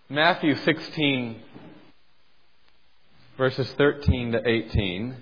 Matthew 16, verses 13 to 18.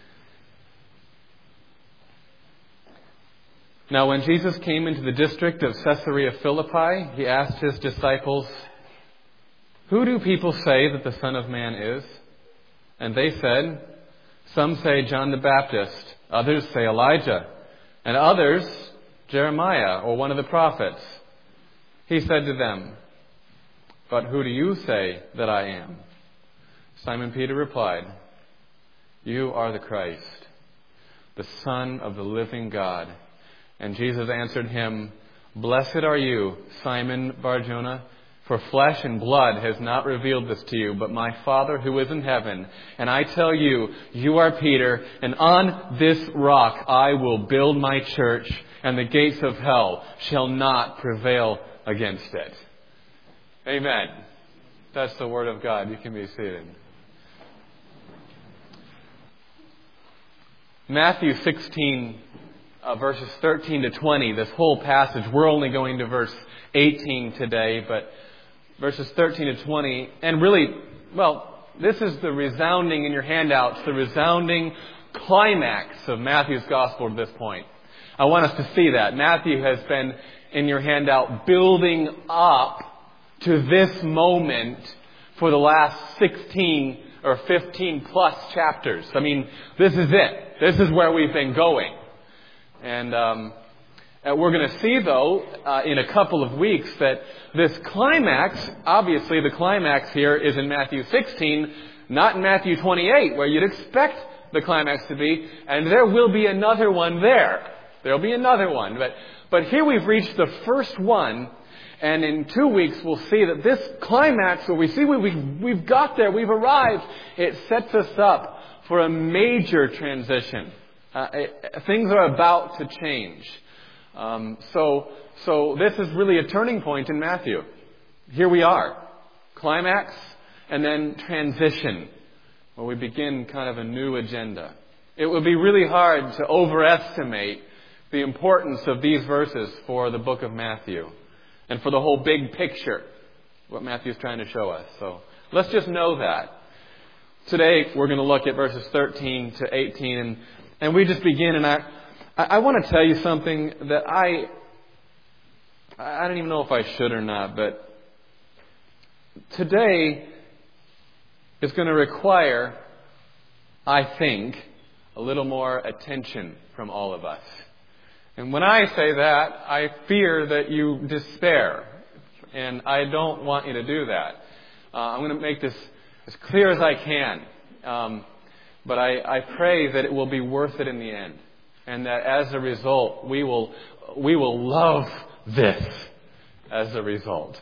Now when Jesus came into the district of Caesarea Philippi, he asked his disciples, "Who do people say that the Son of Man is?" And they said, "Some say John the Baptist, others say Elijah, and others Jeremiah or one of the prophets." He said to them, "But who do you say that I am?" Simon Peter replied, "You are the Christ, the Son of the living God." And Jesus answered him, "Blessed are you, Simon Bar-Jonah, for flesh and blood has not revealed this to you, but my Father who is in heaven. And I tell you, you are Peter, and on this rock I will build my church, and the gates of hell shall not prevail against it." Amen. That's the Word of God. You can be seated. Matthew 16, verses 13 to 20, this whole passage. We're only going to verse 18 today, but verses 13 to 20. And really, this is the resounding in your handouts, the resounding climax of Matthew's Gospel to this point. I want us to see that. Matthew has been, in your handout, building up to this moment for the last 16 or 15 plus chapters. I mean, this is it. This is where we've been going. And we're going to see, though, in a couple of weeks that this climax, obviously the climax here is in Matthew 16, not in Matthew 28, where you'd expect the climax to be, and there will be another one there. There'll be another one. But here we've reached the first one, and in 2 weeks we'll see that this climax, where we see we've got there, we've arrived, it sets us up for a major transition. Things are about to change. So this is really a turning point in Matthew. Here we are. Climax and then transition, where we begin kind of a new agenda. It would be really hard to overestimate the importance of these verses for the book of Matthew and for the whole big picture, what Matthew's trying to show us. So let's just know that. Today we're going to look at verses 13 to 18, and we just begin, and I want to tell you something that I don't even know if I should or not, but today is going to require, I think, a little more attention from all of us. And when I say that, I fear that you despair, and I don't want you to do that. I'm going to make this as clear as I can, but I pray that it will be worth it in the end. And that as a result, we will love this as a result.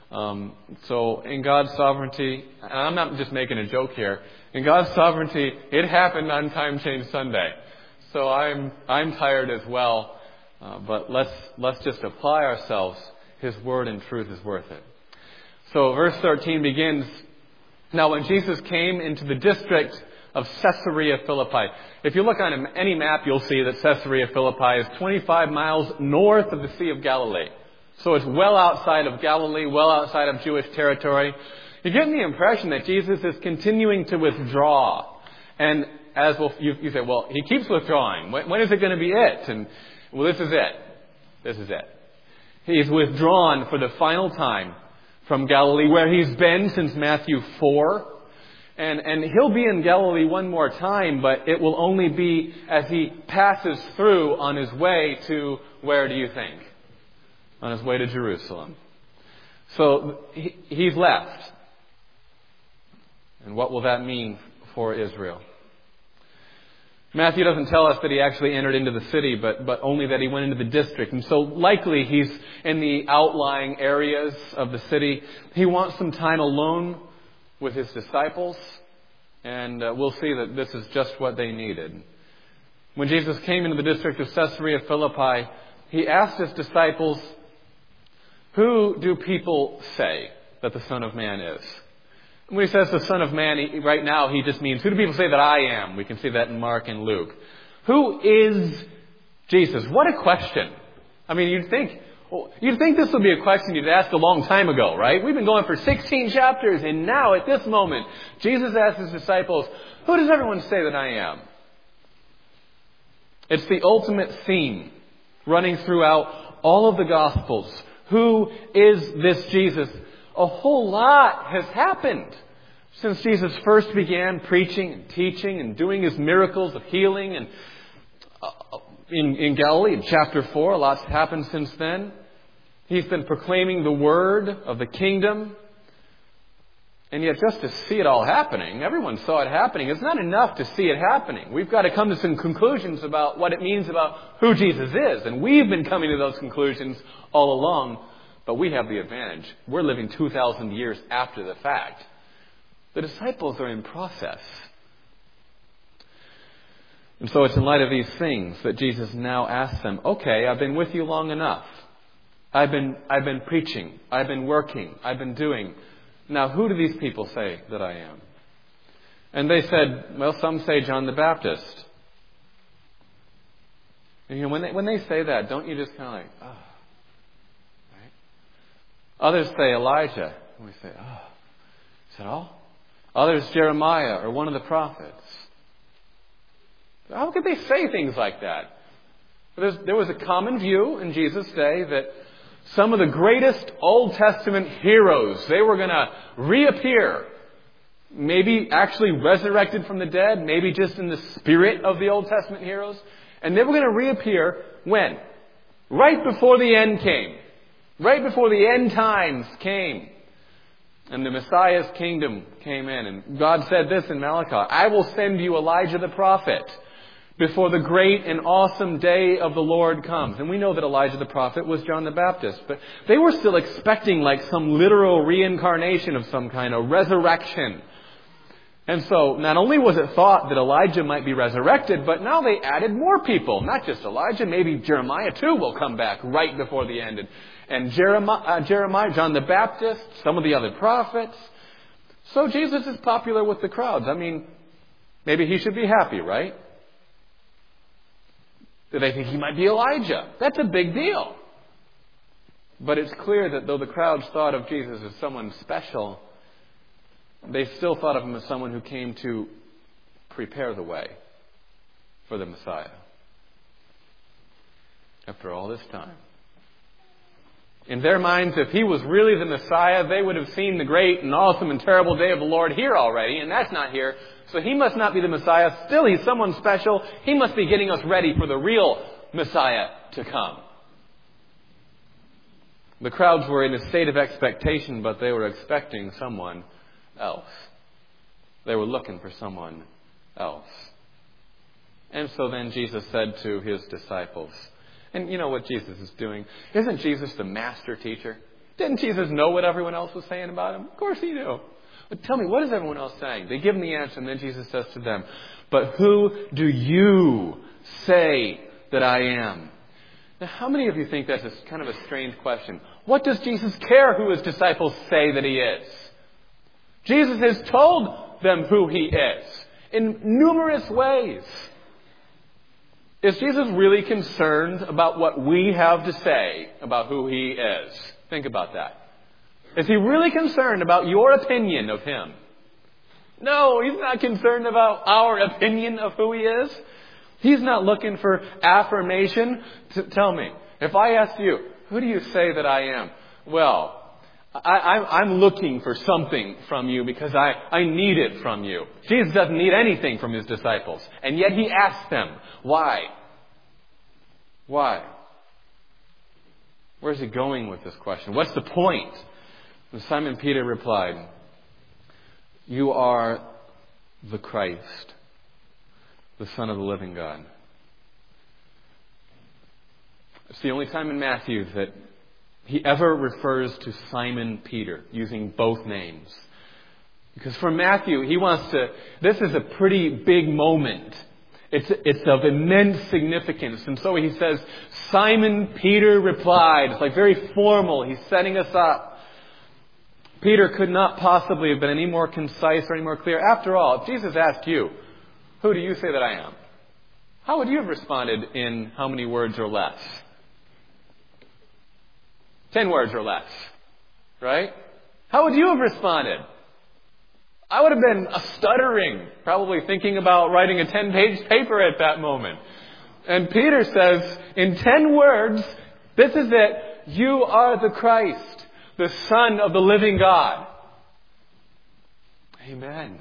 So in God's sovereignty, and I'm not just making a joke here, in God's sovereignty, it happened on Time Change Sunday. So I'm tired as well. But let's just apply ourselves. His word and truth is worth it. So verse 13 begins, "Now when Jesus came into the district of Caesarea Philippi." If you look on any map, you'll see that Caesarea Philippi is 25 miles north of the Sea of Galilee. So it's well outside of Galilee, well outside of Jewish territory. You're getting the impression that Jesus is continuing to withdraw. And as you say, well, he keeps withdrawing. When is it going to be it? And well, this is it. This is it. He's withdrawn for the final time from Galilee, where he's been since Matthew 4. And he'll be in Galilee one more time, but it will only be as he passes through on his way to, where do you think? On his way to Jerusalem. So he's left. And what will that mean for Israel? Matthew doesn't tell us that he actually entered into the city, but only that he went into the district. And so likely he's in the outlying areas of the city. He wants some time alone with his disciples, and we'll see that this is just what they needed. When Jesus came into the district of Caesarea Philippi, he asked his disciples, "Who do people say that the Son of Man is?" And when he says the Son of Man, right now he just means, who do people say that I am? We can see that in Mark and Luke. Who is Jesus? What a question. I mean, you'd think, Well, you'd think this would be a question you'd ask a long time ago, right? We've been going for 16 chapters, and now at this moment, Jesus asks his disciples, who does everyone say that I am? It's the ultimate theme running throughout all of the Gospels. Who is this Jesus? A whole lot has happened since Jesus first began preaching and teaching and doing his miracles of healing. And in Galilee, in chapter 4, a lot's happened since then. He's been proclaiming the word of the kingdom. And yet just to see it all happening, everyone saw it happening. It's not enough to see it happening. We've got to come to some conclusions about what it means about who Jesus is. And we've been coming to those conclusions all along, but we have the advantage. We're living 2,000 years after the fact. The disciples are in process. And so it's in light of these things that Jesus now asks them, okay, I've been with you long enough. I've been preaching. I've been working. I've been doing. Now, who do these people say that I am? And they said, well, some say John the Baptist. And when they say that, don't you just kind of like, oh, right? Others say Elijah. And we say, oh, is that all? Others, Jeremiah or one of the prophets. How could they say things like that? There was a common view in Jesus' day that some of the greatest Old Testament heroes, they were going to reappear. Maybe actually resurrected from the dead. Maybe just in the spirit of the Old Testament heroes. And they were going to reappear when? Right before the end came. Right before the end times came. And the Messiah's kingdom came in. And God said this in Malachi, I will send you Elijah the prophet before the great and awesome day of the Lord comes. And we know that Elijah the prophet was John the Baptist. But they were still expecting like some literal reincarnation of some kind, a resurrection. And so not only was it thought that Elijah might be resurrected, but now they added more people. Not just Elijah, maybe Jeremiah too will come back right before the end. And Jeremiah, John the Baptist, some of the other prophets. So Jesus is popular with the crowds. I mean, maybe he should be happy, right? They think he might be Elijah. That's a big deal. But it's clear that though the crowds thought of Jesus as someone special, they still thought of him as someone who came to prepare the way for the Messiah. After all this time. In their minds, if he was really the Messiah, they would have seen the great and awesome and terrible day of the Lord here already, and that's not here. So he must not be the Messiah. Still, he's someone special. He must be getting us ready for the real Messiah to come. The crowds were in a state of expectation, but they were expecting someone else. They were looking for someone else. And so then Jesus said to his disciples, and you know what Jesus is doing? Isn't Jesus the master teacher? Didn't Jesus know what everyone else was saying about him? Of course he knew. But tell me, what is everyone else saying? They give him the answer, and then Jesus says to them, but who do you say that I am? Now, how many of you think that's kind of a strange question? What does Jesus care who his disciples say that he is? Jesus has told them who he is in numerous ways. Is Jesus really concerned about what we have to say about who he is? Think about that. Is he really concerned about your opinion of him? No, he's not concerned about our opinion of who he is. He's not looking for affirmation. Tell me, if I asked you, who do you say that I am? Well, I'm looking for something from you because I need it from you. Jesus doesn't need anything from his disciples. And yet he asks them, why? Why? Where's he going with this question? What's the point? And Simon Peter replied, you are the Christ, the Son of the living God. It's the only time in Matthew that he ever refers to Simon Peter using both names. Because for Matthew, this is a pretty big moment. It's of immense significance. And so he says, Simon Peter replied. It's like very formal. He's setting us up. Peter could not possibly have been any more concise or any more clear. After all, if Jesus asked you, who do you say that I am? How would you have responded in how many words or less? 10 words or less. Right? How would you have responded? I would have been stuttering, probably thinking about writing a 10-page paper at that moment. And Peter says, in 10 words, this is it. You are the Christ, the Son of the living God. Amen.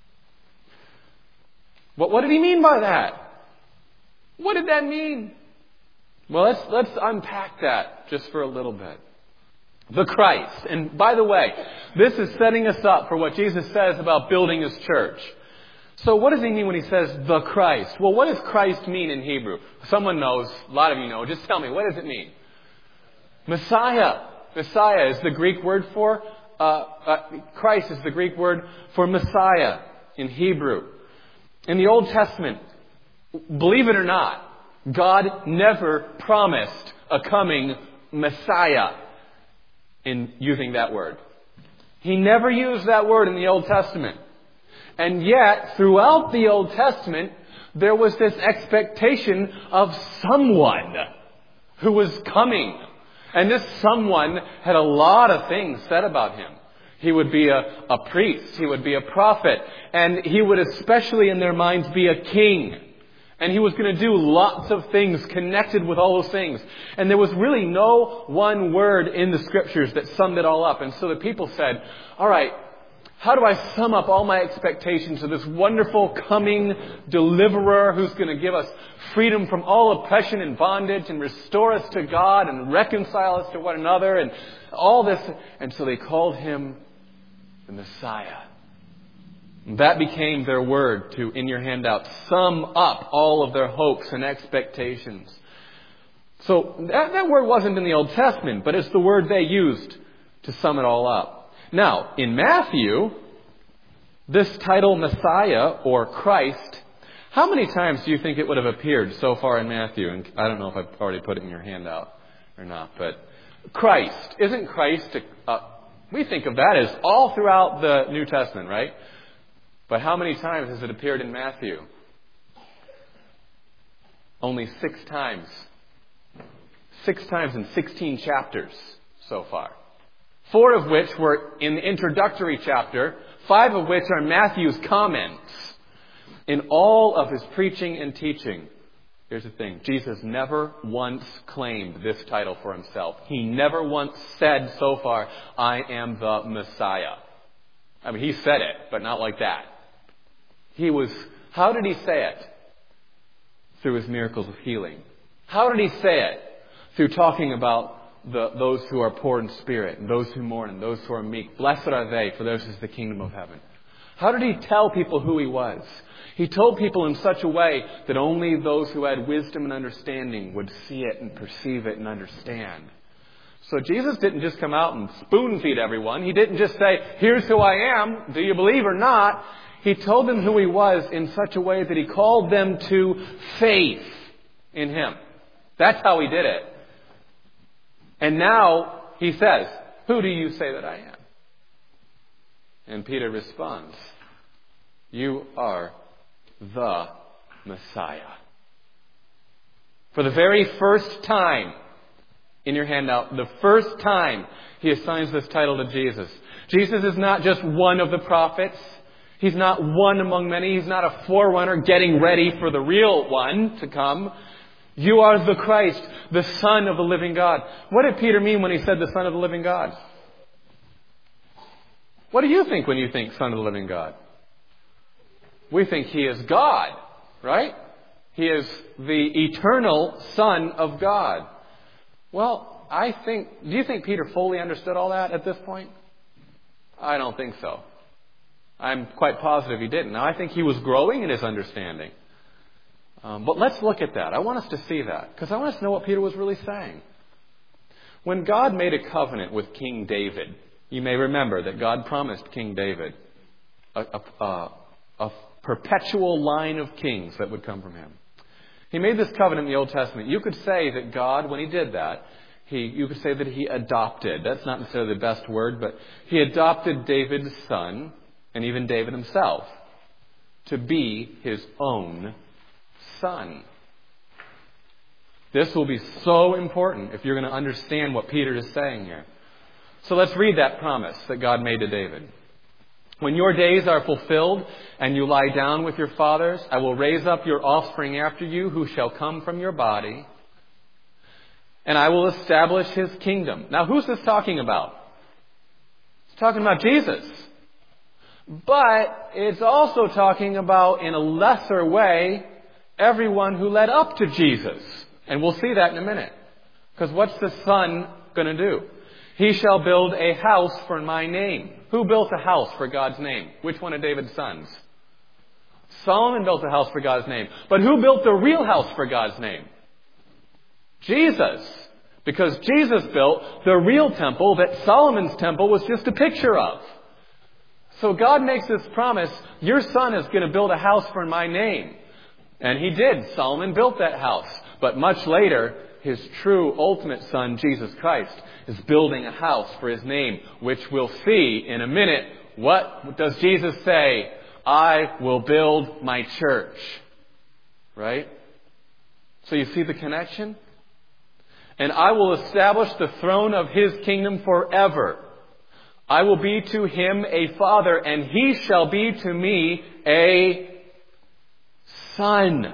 What did he mean by that? What did that mean? Well, let's unpack that just for a little bit. The Christ. And by the way, this is setting us up for what Jesus says about building His church. So what does He mean when He says the Christ? Well, what does Christ mean in Hebrew? Someone knows. A lot of you know. Just tell me, what does it mean? Messiah. Messiah is the Greek word for, Christ is the Greek word for Messiah in Hebrew. In the Old Testament, believe it or not, God never promised a coming Messiah in using that word. He never used that word in the Old Testament. And yet, throughout the Old Testament, there was this expectation of someone who was coming. And this someone had a lot of things said about him. He would be a priest. He would be a prophet. And he would especially in their minds be a king. And he was going to do lots of things connected with all those things. And there was really no one word in the Scriptures that summed it all up. And so the people said, all right, how do I sum up all my expectations of this wonderful coming deliverer who's going to give us freedom from all oppression and bondage and restore us to God and reconcile us to one another and all this? And so they called Him the Messiah. That became their word to, in your handout, sum up all of their hopes and expectations. So that word wasn't in the Old Testament, but it's the word they used to sum it all up. Now, in Matthew, this title Messiah or Christ, how many times do you think it would have appeared so far in Matthew? And I don't know if I've already put it in your handout or not, but Christ. Isn't Christ, we think of that as all throughout the New Testament, right? But how many times has it appeared in Matthew? Only 6 times. 6 times in 16 chapters so far. 4 of which were in the introductory chapter, 5 of which are Matthew's comments. In all of His preaching and teaching, here's the thing, Jesus never once claimed this title for Himself. He never once said so far, I am the Messiah. I mean, He said it, but not like that. How did He say it? Through His miracles of healing. How did He say it? Through talking about those who are poor in spirit, and those who mourn, and those who are meek. Blessed are they, for theirs is the kingdom of heaven. How did He tell people who He was? He told people in such a way that only those who had wisdom and understanding would see it and perceive it and understand. So Jesus didn't just come out and spoon feed everyone. He didn't just say, here's who I am, do you believe or not? He told them who He was in such a way that He called them to faith in Him. That's how He did it. And now He says, who do you say that I am? And Peter responds, you are the Messiah. For the very first time in your handout, the first time He assigns this title to Jesus. Jesus is not just one of the prophets. He's not one among many. He's not a forerunner getting ready for the real one to come. You are the Christ, the Son of the living God. What did Peter mean when he said the Son of the living God? What do you think when you think Son of the living God? We think He is God, right? He is the eternal Son of God. Well, do you think Peter fully understood all that at this point? I don't think so. I'm quite positive he didn't. Now, I think he was growing in his understanding. But let's look at that. I want us to see that, because I want us to know what Peter was really saying. When God made a covenant with King David, you may remember that God promised King David a perpetual line of kings that would come from him. He made this covenant in the Old Testament. You could say that God, when He did that, you could say that He adopted. That's not necessarily the best word, but He adopted David's son, and even David himself, to be His own son. This will be so important if you're going to understand what Peter is saying here. So let's read that promise that God made to David. When your days are fulfilled and you lie down with your fathers, I will raise up your offspring after you who shall come from your body, and I will establish his kingdom. Now, who's this talking about? It's talking about Jesus. But it's also talking about, in a lesser way, everyone who led up to Jesus. And we'll see that in a minute. Because what's the Son going to do? He shall build a house for my name. Who built a house for God's name? Which one of David's sons? Solomon built a house for God's name. But who built the real house for God's name? Jesus. Because Jesus built the real temple that Solomon's temple was just a picture of. So God makes this promise, your son is going to build a house for my name. And he did. Solomon built that house. But much later, his true ultimate son, Jesus Christ, is building a house for his name, which we'll see in a minute. What does Jesus say? I will build my church. Right? So you see the connection? And I will establish the throne of his kingdom forever. I will be to him a father, and he shall be to me a son.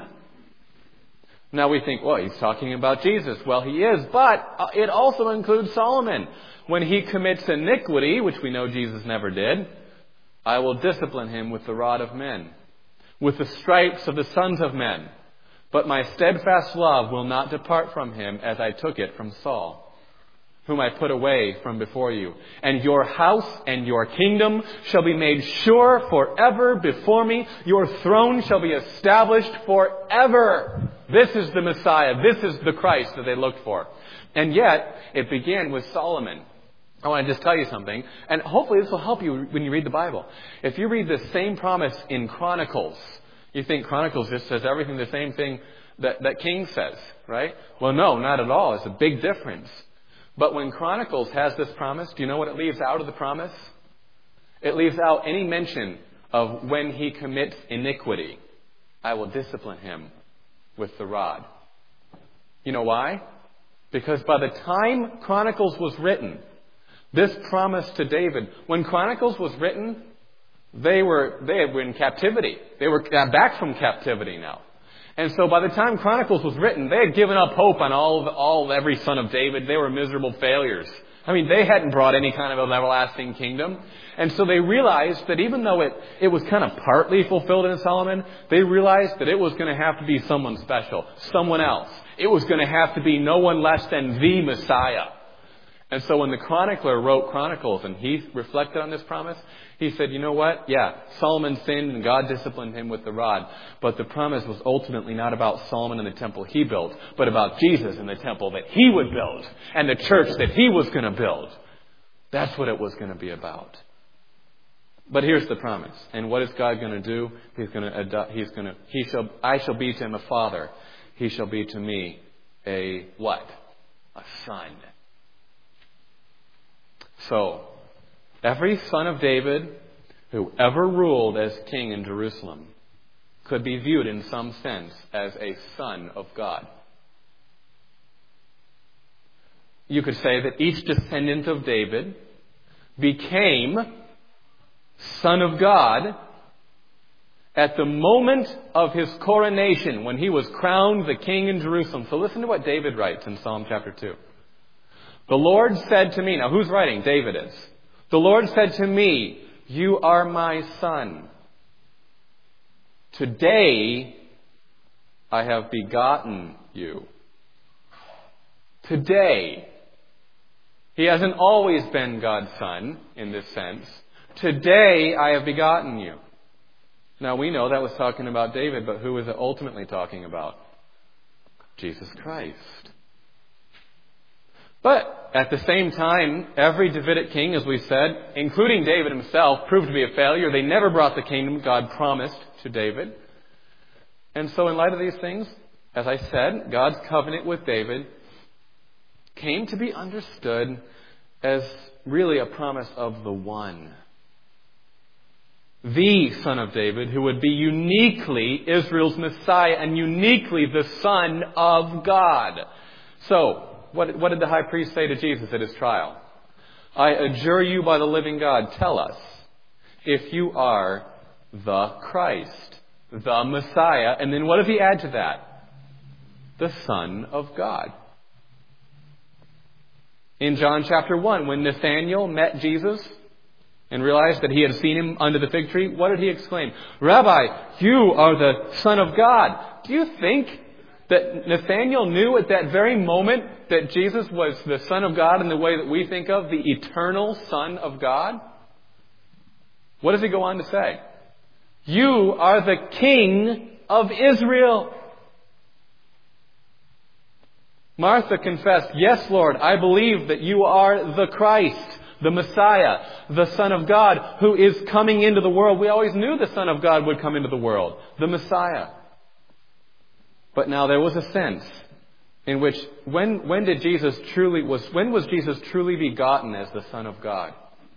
Now we think, well, he's talking about Jesus. Well, he is, but it also includes Solomon. When he commits iniquity, which we know Jesus never did, I will discipline him with the rod of men, with the stripes of the sons of men. But my steadfast love will not depart from him as I took it from Saul, whom I put away from before you. And your house and your kingdom shall be made sure forever before me. Your throne shall be established forever. This is the Messiah. This is the Christ that they looked for. And yet, it began with Solomon. I want to just tell you something, and hopefully this will help you when you read the Bible. If you read the same promise in Chronicles, you think Chronicles just says everything the same thing that King says, right? Well, no, not at all. It's a big difference. But when Chronicles has this promise, do you know what it leaves out of the promise? It leaves out any mention of when he commits iniquity. I will discipline him with the rod. You know why? Because by the time Chronicles was written, this promise to David, when Chronicles was written, they were in captivity. They were back from captivity now. And so by the time Chronicles was written, they had given up hope on every son of David. They were miserable failures. I mean, they hadn't brought any kind of an everlasting kingdom. And so they realized that even though it was kind of partly fulfilled in Solomon, they realized that it was going to have to be someone special, someone else. It was going to have to be no one less than the Messiah. And so when the chronicler wrote Chronicles and he reflected on this promise, he said, you know what? Yeah, Solomon sinned and God disciplined him with the rod. But the promise was ultimately not about Solomon and the temple he built, but about Jesus and the temple that he would build and the church that he was going to build. That's what it was going to be about. But here's the promise. And what is God going to do? I shall be to him a father. He shall be to me a what? A son. So, every son of David who ever ruled as king in Jerusalem could be viewed in some sense as a son of God. You could say that each descendant of David became son of God at the moment of his coronation, when he was crowned the king in Jerusalem. So listen to what David writes in Psalm chapter 2. The Lord said to me, now who's writing? David is. The Lord said to me, you are my son. Today I have begotten you. Today. He hasn't always been God's son in this sense. Today I have begotten you. Now we know that was talking about David, but who was it ultimately talking about? Jesus Christ. But at the same time, every Davidic king, as we said, including David himself, proved to be a failure. They never brought the kingdom God promised to David. And so in light of these things, as I said, God's covenant with David came to be understood as really a promise of the one. the Son of David, who would be uniquely Israel's Messiah and uniquely the Son of God. So, what did the high priest say to Jesus at his trial? I adjure you by the living God, tell us if you are the Christ, the Messiah. And then what does he add to that? The Son of God. In John chapter 1, when Nathanael met Jesus and realized that he had seen him under the fig tree, what did he exclaim? Rabbi, you are the Son of God. Do you think that Nathanael knew at that very moment that Jesus was the Son of God in the way that we think of, the eternal Son of God? What does he go on to say? You are the King of Israel. Martha confessed, yes, Lord, I believe that you are the Christ, the Messiah, the Son of God, who is coming into the world. We always knew the Son of God would come into the world, the Messiah. But now there was a sense in which, when was Jesus truly begotten as the Son of God?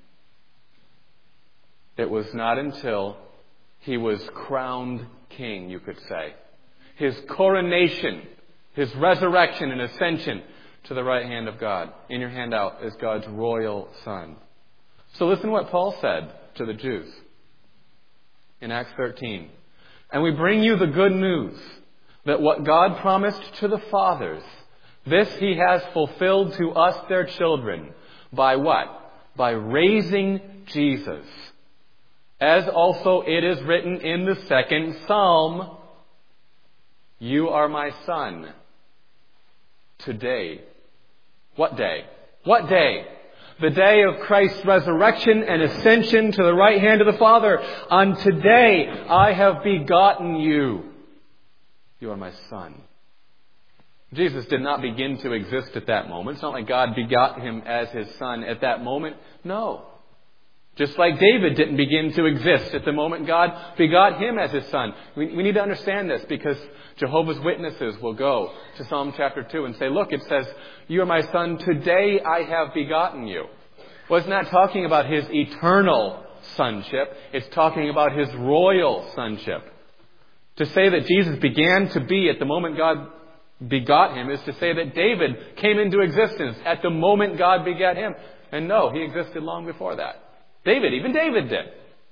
It was not until he was crowned king, you could say. His coronation, his resurrection and ascension to the right hand of God. In your handout is God's royal Son. So listen to what Paul said to the Jews in Acts 13. And we bring you the good news that what God promised to the fathers, this he has fulfilled to us, their children. By what? By raising Jesus. As also it is written in the second Psalm, you are my son. Today. What day? What day? The day of Christ's resurrection and ascension to the right hand of the Father. On today I have begotten you. You are my son. Jesus did not begin to exist at that moment. It's not like God begot him as his son at that moment. No. Just like David didn't begin to exist at the moment God begot him as his son. We need to understand this, because Jehovah's Witnesses will go to Psalm chapter 2 and say, look, it says, you are my son, today I have begotten you. Well, it's not talking about his eternal sonship. It's talking about his royal sonship. To say that Jesus began to be at the moment God begot him is to say that David came into existence at the moment God begat him. And no, he existed long before that. Even David did.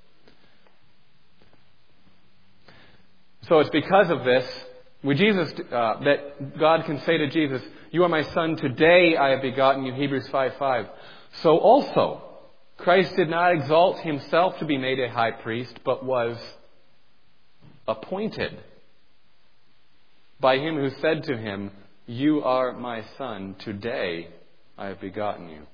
So it's because of this that God can say to Jesus, you are my son, today I have begotten you, Hebrews 5:5. So also, Christ did not exalt himself to be made a high priest, but was appointed by him who said to him, you are my son, today I have begotten you.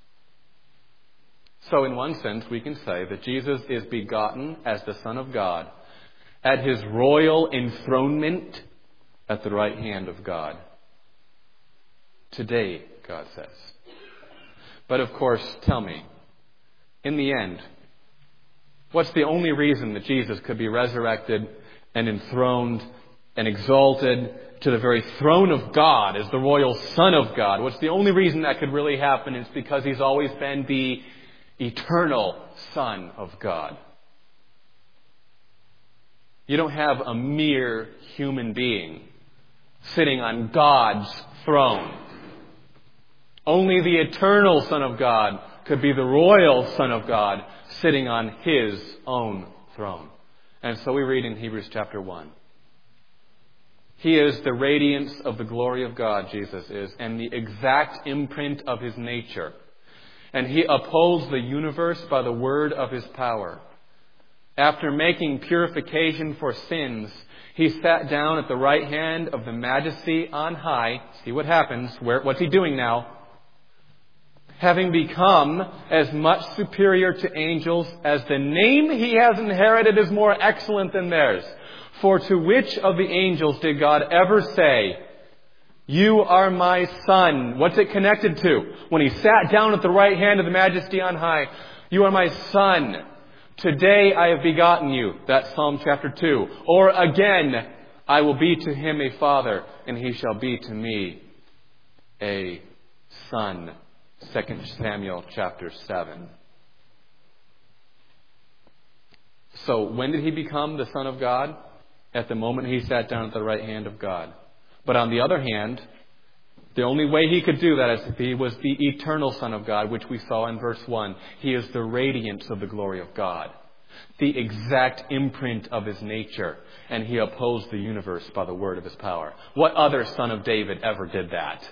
So in one sense, we can say that Jesus is begotten as the Son of God at his royal enthronement at the right hand of God. Today, God says. But of course, tell me, in the end, what's the only reason that Jesus could be resurrected and enthroned and exalted to the very throne of God as the royal Son of God? What's the only reason that could really happen? It's because he's always been the eternal Son of God. You don't have a mere human being sitting on God's throne. Only the eternal Son of God could be the royal Son of God sitting on his own throne. And so we read in Hebrews chapter 1. He is the radiance of the glory of God, Jesus is, and the exact imprint of his nature. And he upholds the universe by the word of his power. After making purification for sins, he sat down at the right hand of the Majesty on high. See what happens. What's he doing now? Having become as much superior to angels as the name he has inherited is more excellent than theirs. For to which of the angels did God ever say, you are my son? What's it connected to? When he sat down at the right hand of the Majesty on high, you are my son. Today I have begotten you. That's Psalm chapter 2. Or again, I will be to him a father, and he shall be to me a son. 2 Samuel chapter 7. So when did he become the Son of God? At the moment he sat down at the right hand of God. But on the other hand, the only way he could do that is if he was the eternal Son of God, which we saw in verse 1. He is the radiance of the glory of God, the exact imprint of his nature, and he upholds the universe by the word of his power. What other son of David ever did that?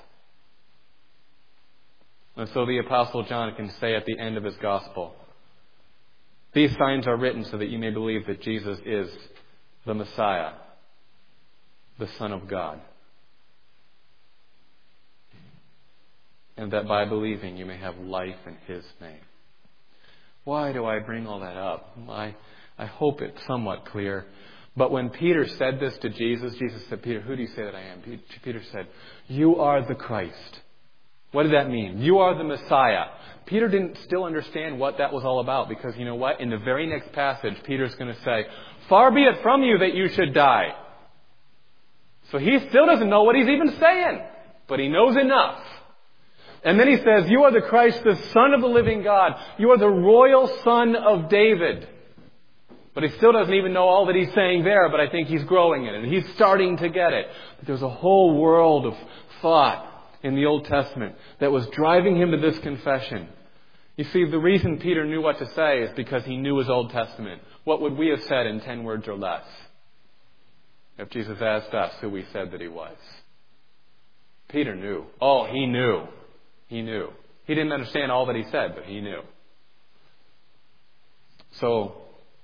And so the Apostle John can say at the end of his gospel, these signs are written so that you may believe that Jesus is the Messiah, the Son of God. And that by believing you may have life in His name. Why do I bring all that up? I hope it's somewhat clear. But when Peter said this to Jesus, Jesus said, Peter, who do you say that I am? Peter said, you are the Christ. What did that mean? You are the Messiah. Peter didn't still understand what that was all about, because you know what? In the very next passage, Peter's going to say, far be it from you that you should die. So he still doesn't know what he's even saying, but he knows enough. And then he says, you are the Christ, the Son of the living God. You are the royal Son of David. But he still doesn't even know all that he's saying there, but I think he's growing in it. He's starting to get it. But there's a whole world of thought in the Old Testament that was driving him to this confession. You see, the reason Peter knew what to say is because he knew his Old Testament. What would we have said in 10 words or less if Jesus asked us who we said that he was? Peter knew. Oh, he knew. He knew. He didn't understand all that he said, but he knew. So,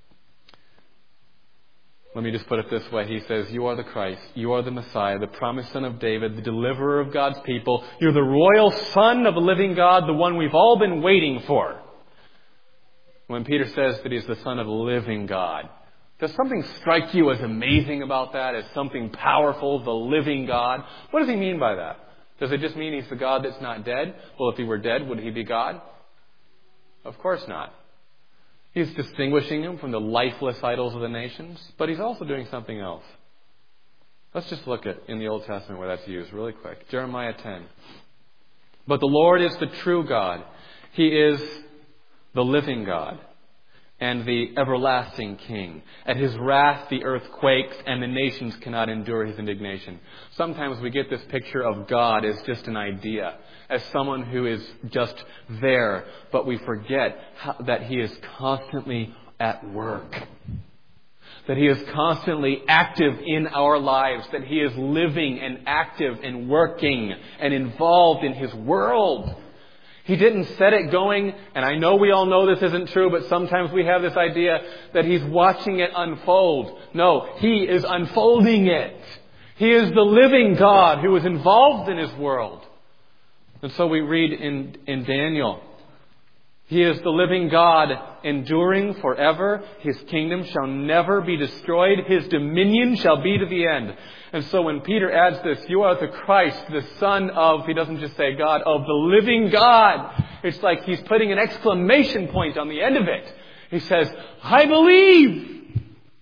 let me just put it this way. He says, you are the Christ, you are the Messiah, the promised Son of David, the deliverer of God's people. You're the royal Son of the living God, the one we've all been waiting for. When Peter says that he's the Son of the living God, does something strike you as amazing about that, as something powerful, the living God? What does he mean by that? Does it just mean he's the God that's not dead? Well, if he were dead, would he be God? Of course not. He's distinguishing him from the lifeless idols of the nations, but he's also doing something else. Let's just look at in the Old Testament where that's used really quick. Jeremiah 10. But the Lord is the true God. He is the living God and the everlasting King. At His wrath the earth quakes and the nations cannot endure His indignation. Sometimes we get this picture of God as just an idea, as someone who is just there, but we forget that He is constantly at work. That He is constantly active in our lives, that He is living and active and working and involved in His world. He didn't set it going, and I know we all know this isn't true, but sometimes we have this idea that He's watching it unfold. No, He is unfolding it. He is the living God who is involved in His world. And so we read in Daniel, He is the living God, enduring forever. His kingdom shall never be destroyed. His dominion shall be to the end. And so when Peter adds this, you are the Christ, the Son of, he doesn't just say God, of the living God. It's like he's putting an exclamation point on the end of it. He says, I believe.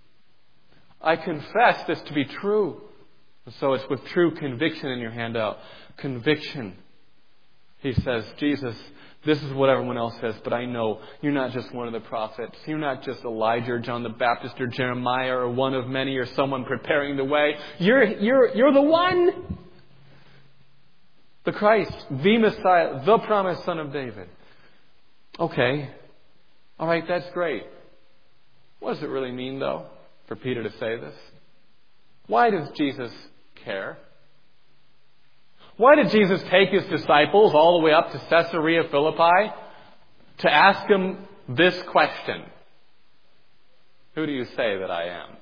I confess this to be true. And so it's with true conviction in your handout. Conviction. He says, Jesus, this is what everyone else says, but I know you're not just one of the prophets. You're not just Elijah or John the Baptist or Jeremiah or one of many or someone preparing the way. You're the one. The Christ, the Messiah, the promised Son of David. Okay. All right, that's great. What does it really mean, though, for Peter to say this? Why does Jesus care? Why did Jesus take His disciples all the way up to Caesarea Philippi to ask them this question? Who do you say that I am?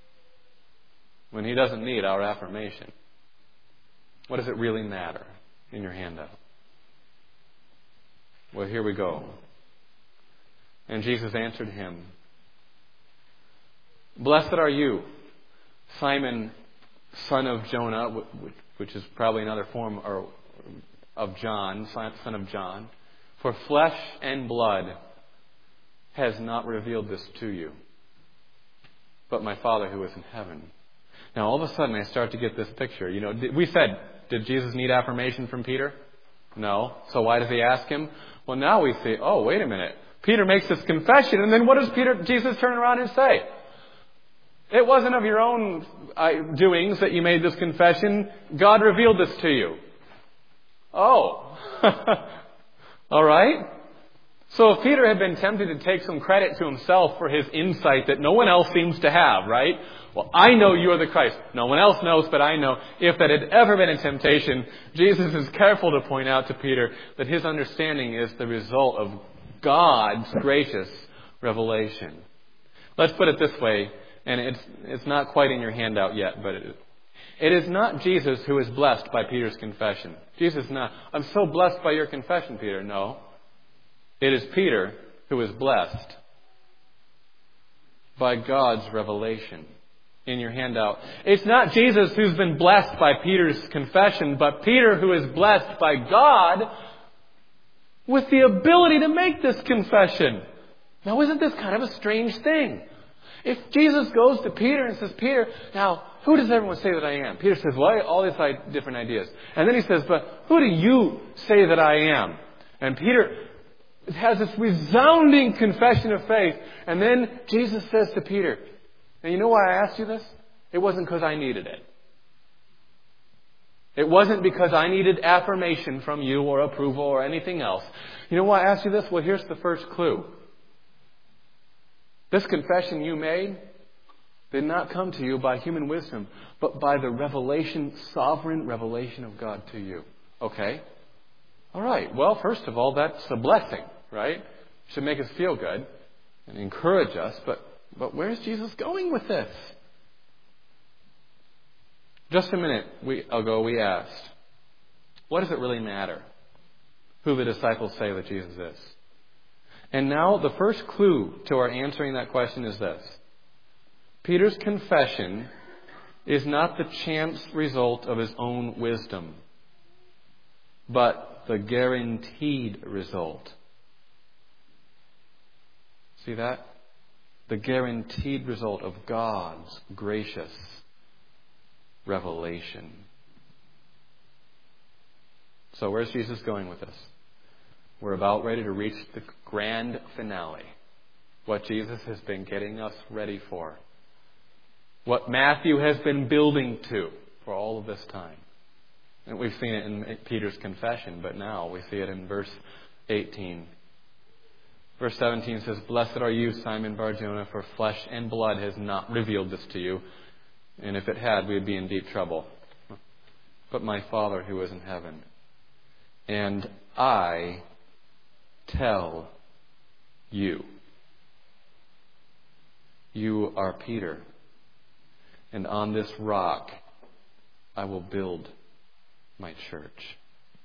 When He doesn't need our affirmation. What does it really matter in your handout? Well, here we go. And Jesus answered him, Blessed are you, Simon, son of Jonah, which is probably another form of John, son of John. For flesh and blood has not revealed this to you, but my Father who is in heaven. Now all of a sudden I start to get this picture. You know, we said, did Jesus need affirmation from Peter? No. So why does He ask him? Well, now we see, oh, wait a minute. Peter makes this confession, and then what does Jesus turn around and say? It wasn't of your own doings that you made this confession. God revealed this to you. Oh. All right. So if Peter had been tempted to take some credit to himself for his insight that no one else seems to have, right? Well, I know you are the Christ. No one else knows, but I know. If that had ever been a temptation, Jesus is careful to point out to Peter that his understanding is the result of God's gracious revelation. Let's put it this way, and it's not quite in your handout yet, but it is not Jesus who is blessed by Peter's confession. Jesus is not. I'm so blessed by your confession, Peter. No. It is Peter who is blessed by God's revelation. In your handout, it's not Jesus who's been blessed by Peter's confession, but Peter who is blessed by God with the ability to make this confession. Now, isn't this kind of a strange thing? If Jesus goes to Peter and says, Peter, now, who does everyone say that I am? Peter says, well, all these different ideas. And then he says, but who do you say that I am? And Peter has this resounding confession of faith. And then Jesus says to Peter, now, you know why I asked you this? It wasn't because I needed it. It wasn't because I needed affirmation from you or approval or anything else. You know why I asked you this? Well, here's the first clue. This confession you made did not come to you by human wisdom, but by the revelation, sovereign revelation of God to you. Okay? All right. Well, first of all, that's a blessing, right? It should make us feel good and encourage us, but where's Jesus going with this? Just a minute ago we asked, what does it really matter who the disciples say that Jesus is? And now the first clue to our answering that question is this. Peter's confession is not the chance result of his own wisdom, but the guaranteed result. See that? The guaranteed result of God's gracious revelation. So where's Jesus going with this? We're about ready to reach the grand finale. What Jesus has been getting us ready for. What Matthew has been building to for all of this time. And we've seen it in Peter's confession, but now we see it in verse 18. Verse 17 says, Blessed are you, Simon Bar-Jonah, for flesh and blood has not revealed this to you. And if it had, we'd be in deep trouble. But my Father who is in heaven. And I tell you. You are Peter. And on this rock I will build my church.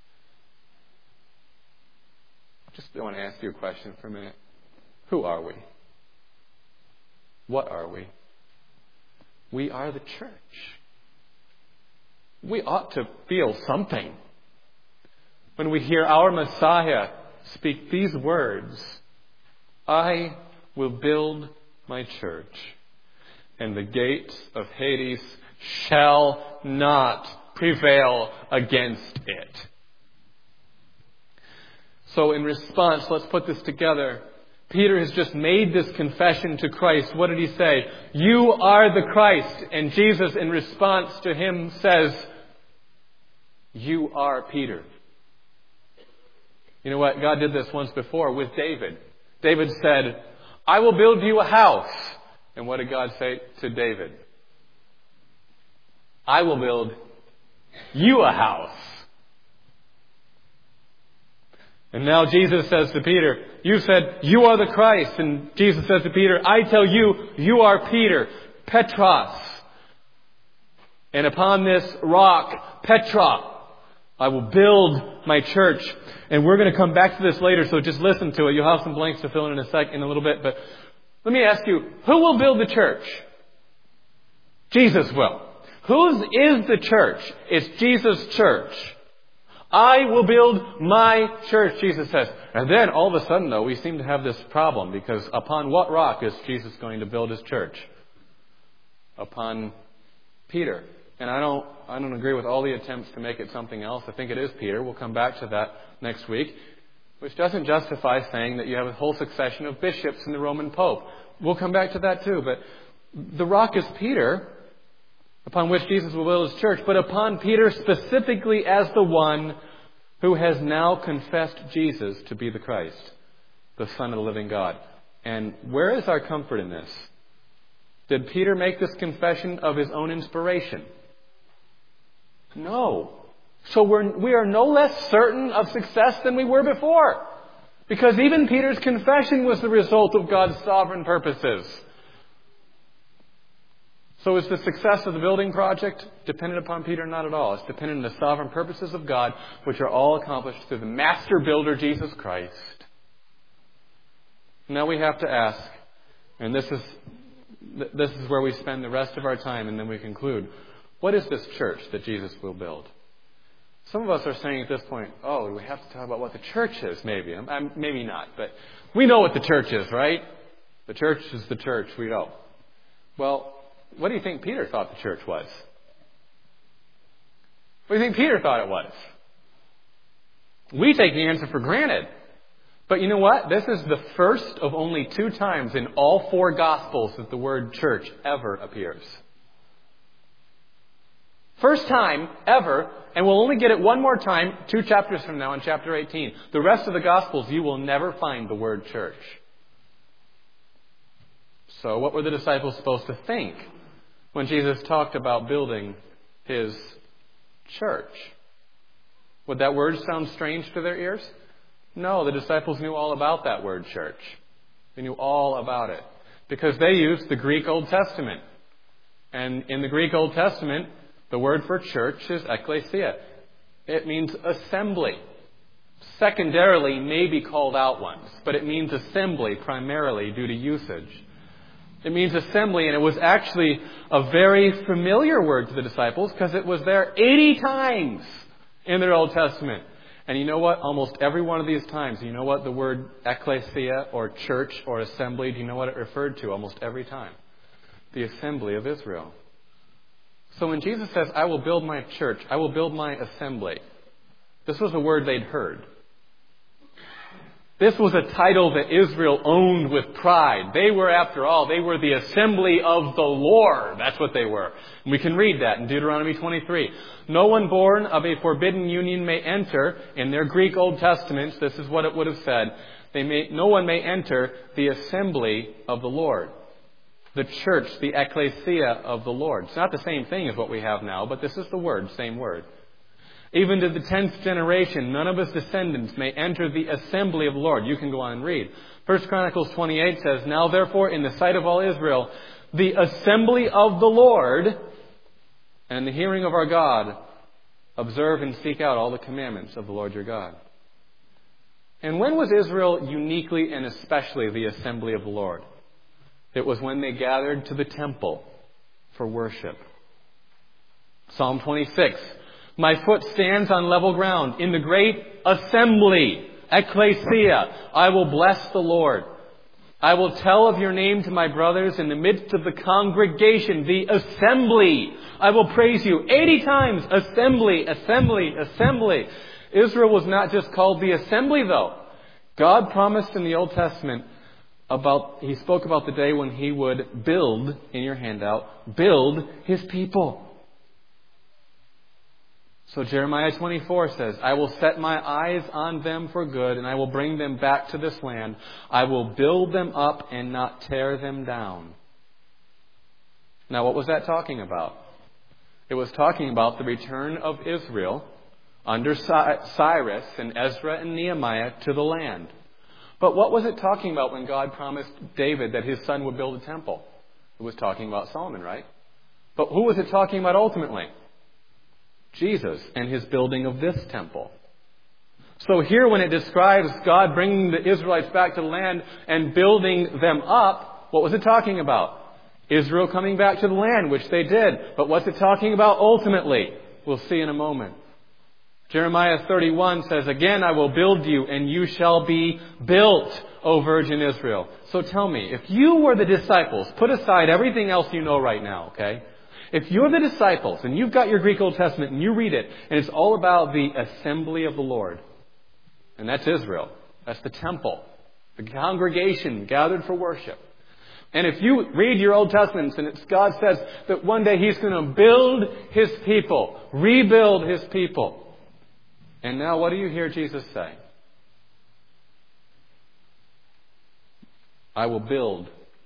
Just want to ask you a question for a minute. Who are we? What are we? We are the church. We ought to feel something when we hear our Messiah speak these words. I will build my church, and the gates of Hades shall not prevail against it. So in response, let's put this together. Peter has just made this confession to Christ. What did he say? You are the Christ. And Jesus, in response to him, says, you are Peter. You know what? God did this once before with David. David said, I will build you a house. And what did God say to David? I will build you a house. And now Jesus says to Peter, you said, you are the Christ. And Jesus says to Peter, I tell you, you are Peter, Petros. And upon this rock, Petra, I will build my church. And we're going to come back to this later, so just listen to it. You'll have some blanks to fill in a little bit. But let me ask you, who will build the church? Jesus will. Whose is the church? It's Jesus' church. I will build my church, Jesus says. And then all of a sudden, though, we seem to have this problem, because upon what rock is Jesus going to build his church? Upon Peter. And I don't agree with all the attempts to make it something else. I think it is Peter. We'll come back to that next week. which doesn't justify saying that you have a whole succession of bishops and the Roman Pope. We'll come back to that too. But the rock is Peter, upon which Jesus will build His church, but upon Peter specifically as the one who has now confessed Jesus to be the Christ, the Son of the living God. And where is our comfort in this? Did Peter make this confession of his own inspiration? No. So we are no less certain of success than we were before. Because even Peter's confession was the result of God's sovereign purposes. So is the success of the building project dependent upon Peter? Not at all. It's dependent on the sovereign purposes of God, which are all accomplished through the master builder, Jesus Christ. Now we have to ask, and this is where we spend the rest of our time, and then we conclude, what is this church that Jesus will build? Some of us are saying at this point, oh, we have to talk about what the church is, maybe. Maybe not, but we know what the church is, right? The church is the church, we know. Well, what do you think Peter thought the church was? What do you think Peter thought it was? We take the answer for granted. But you know what? This is the first of only 2 times in all 4 Gospels that the word church ever appears. First time ever, and we'll only get it one more time, 2 chapters from now in chapter 18. The rest of the Gospels, you will never find the word church. So what were the disciples supposed to think when Jesus talked about building His church? Would that word sound strange to their ears? No, the disciples knew all about that word church. They knew all about it. Because they used the Greek Old Testament. And in the Greek Old Testament, the word for church is ekklesia. It means assembly. Secondarily, may be called out ones. But it means assembly primarily due to usage. It means assembly, and it was actually a very familiar word to the disciples because it was there 80 times in their Old Testament. And you know what? Almost every one of these times, you know what the word ekklesia or church or assembly, do you know what it referred to almost every time? The assembly of Israel. So when Jesus says, I will build my church, I will build my assembly, this was a word they'd heard. This was a title that Israel owned with pride. They were, after all, they were the assembly of the Lord. That's what they were. And we can read that in Deuteronomy 23. No one born of a forbidden union may enter. In their Greek Old Testaments, this is what it would have said. No one may enter the assembly of the Lord. The church, the ekklesia of the Lord. It's not the same thing as what we have now, but this is the word, same word. Even to the 10th generation, none of his descendants may enter the assembly of the Lord. You can go on and read. 1 Chronicles 28 says, Now therefore, in the sight of all Israel, the assembly of the Lord and the hearing of our God, observe and seek out all the commandments of the Lord your God. And when was Israel uniquely and especially the assembly of the Lord? It was when they gathered to the temple for worship. Psalm 26. My foot stands on level ground. In the great assembly, ekklesia, I will bless the Lord. I will tell of your name to my brothers in the midst of the congregation, the assembly. I will praise you 80 times. Assembly, assembly, assembly. Israel was not just called the assembly, though. God promised in the Old Testament He spoke about the day when He would build, in your handout, build His people. So Jeremiah 24 says, I will set my eyes on them for good, and I will bring them back to this land. I will build them up and not tear them down. Now, what was that talking about? It was talking about the return of Israel under Cyrus and Ezra and Nehemiah to the land. But what was it talking about when God promised David that his son would build a temple? It was talking about Solomon, right? But who was it talking about ultimately? Jesus and His building of this temple. So here when it describes God bringing the Israelites back to the land and building them up, what was it talking about? Israel coming back to the land, which they did. But what's it talking about ultimately? We'll see in a moment. Jeremiah 31 says, Again I will build you, and you shall be built, O Virgin Israel. So tell me, if you were the disciples, put aside everything else you know right now, okay? If you're the disciples, and you've got your Greek Old Testament, and you read it, and it's all about the assembly of the Lord, and that's Israel. That's the temple. The congregation gathered for worship. And if you read your Old Testaments, and God says that one day He's going to build His people, rebuild His people. And now what do you hear Jesus say? I will build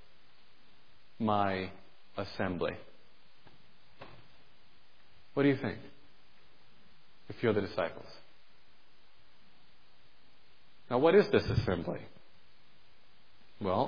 my assembly. What do you think? If you're the disciples. Now what is this assembly? Well,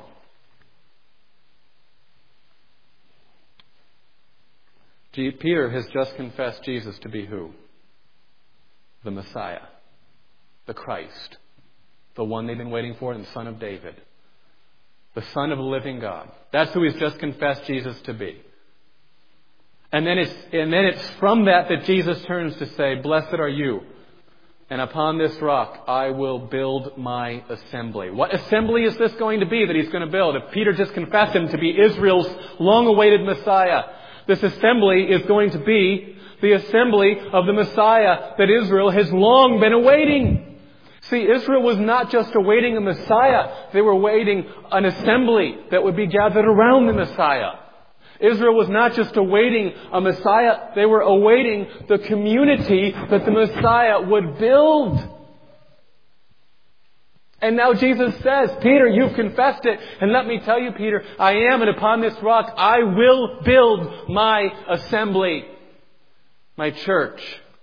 Peter has just confessed Jesus to be who? The Messiah. The Christ. The one they've been waiting for, and the Son of David. The Son of the living God. That's who he's just confessed Jesus to be. And then it's from that Jesus turns to say, blessed are you. And upon this rock I will build my assembly. What assembly is this going to be that he's going to build? If Peter just confessed him to be Israel's long-awaited Messiah, this assembly is going to be the assembly of the Messiah that Israel has long been awaiting. See, Israel was not just awaiting a Messiah. They were awaiting an assembly that would be gathered around the Messiah. Israel was not just awaiting a Messiah. They were awaiting the community that the Messiah would build. And now Jesus says, Peter, you've confessed it. And let me tell you, Peter, I am. And upon this rock, I will build my assembly, my church.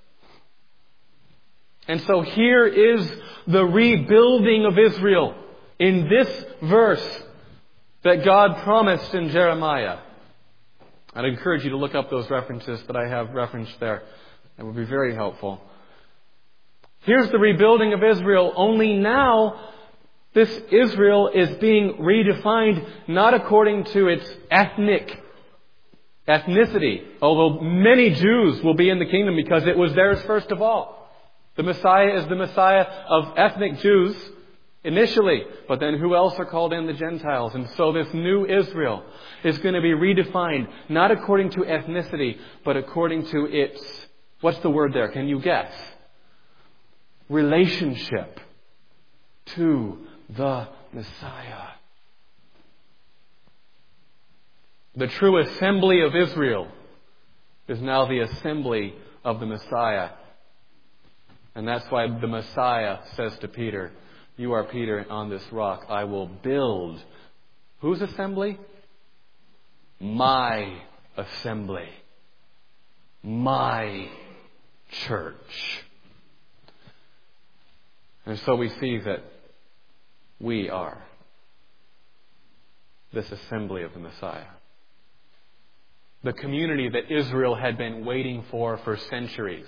And so here is the rebuilding of Israel in this verse that God promised in Jeremiah. I'd encourage you to look up those references that I have referenced there. That would be very helpful. Here's the rebuilding of Israel, only now this Israel is being redefined not according to its ethnicity, although many Jews will be in the kingdom because it was theirs first of all. The Messiah is the Messiah of ethnic Jews initially, but then who else are called in? The Gentiles. And so this new Israel is going to be redefined not according to ethnicity, but according to its, what's the word there? Can you guess? Relationship to the Messiah. The true assembly of Israel is now the assembly of the Messiah. And that's why the Messiah says to Peter, you are Peter, and on this rock I will build. Whose assembly? My assembly. My church. And so we see that we are this assembly of the Messiah. The community that Israel had been waiting for centuries.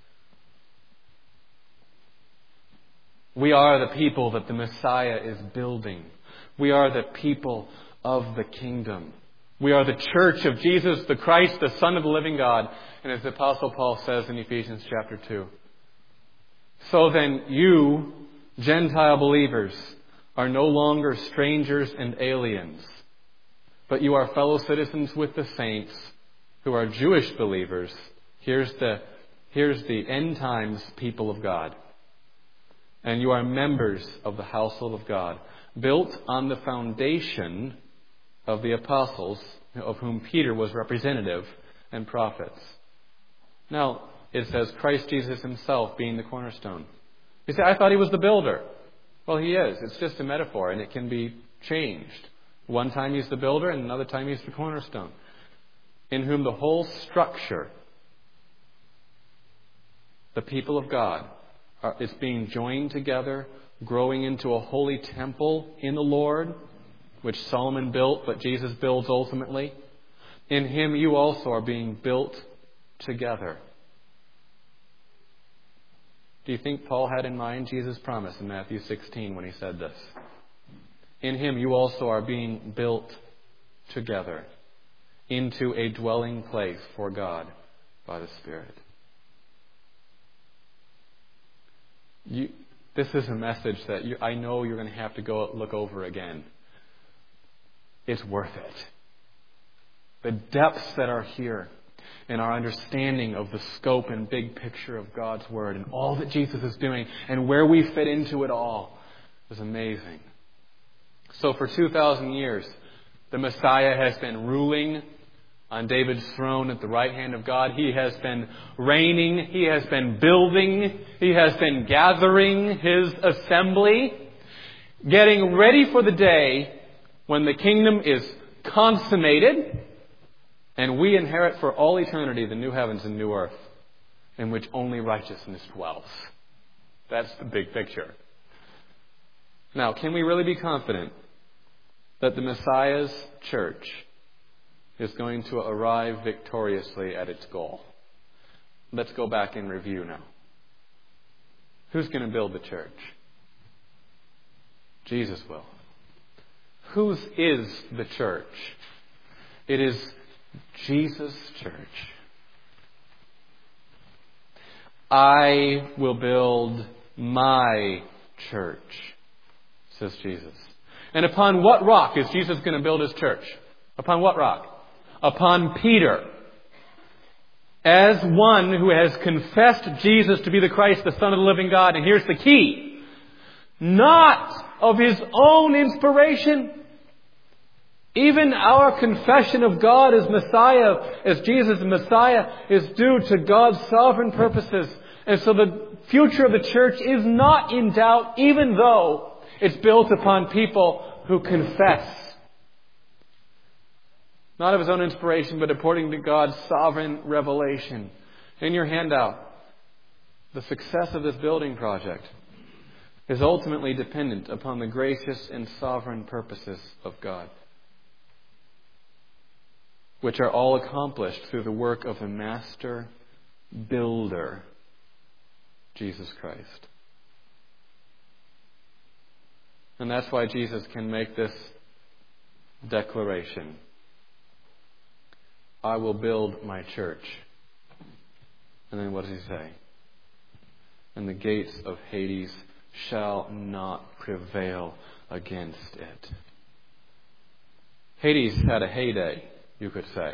We are the people that the Messiah is building. We are the people of the kingdom. We are the church of Jesus, the Christ, the Son of the living God. And as the Apostle Paul says in Ephesians chapter 2, so then you, Gentile believers, are no longer strangers and aliens, but you are fellow citizens with the saints who are Jewish believers. Here's the end times people of God. And you are members of the household of God, built on the foundation of the apostles, of whom Peter was representative, and prophets. Now, it says Christ Jesus himself being the cornerstone. You say, I thought he was the builder. Well, he is. It's just a metaphor, and it can be changed. One time he's the builder, and another time he's the cornerstone. In whom the whole structure, the people of God, is being joined together, growing into a holy temple in the Lord, which Solomon built, but Jesus builds ultimately. In him you also are being built together. Do you think Paul had in mind Jesus' promise in Matthew 16 when he said this? In him you also are being built together into a dwelling place for God by the Spirit. This is a message that I know you're going to have to go look over again. It's worth it. The depths that are here in our understanding of the scope and big picture of God's Word and all that Jesus is doing and where we fit into it all. was amazing. So for 2,000 years, the Messiah has been ruling on David's throne at the right hand of God. He has been reigning. He has been building. He has been gathering His assembly, getting ready for the day when the kingdom is consummated and we inherit for all eternity the new heavens and new earth in which only righteousness dwells. That's the big picture. Now, can we really be confident that the Messiah's church is going to arrive victoriously at its goal? Let's go back and review now. Who's going to build the church? Jesus will. Whose is the church? It is Jesus' church. I will build my church, says Jesus. And upon what rock is Jesus going to build His church? Upon what rock? Upon Peter. As one who has confessed Jesus to be the Christ, the Son of the living God. And here's the key. Not of his own inspiration. Even our confession of God as Messiah, as Jesus Messiah, is due to God's sovereign purposes. And so the future of the church is not in doubt, even though it's built upon people who confess. Not of his own inspiration, but according to God's sovereign revelation. In your handout, the success of this building project is ultimately dependent upon the gracious and sovereign purposes of God, which are all accomplished through the work of the master builder, Jesus Christ. And that's why Jesus can make this declaration. I will build my church. And then what does he say? And the gates of Hades shall not prevail against it. Hades had a heyday, you could say,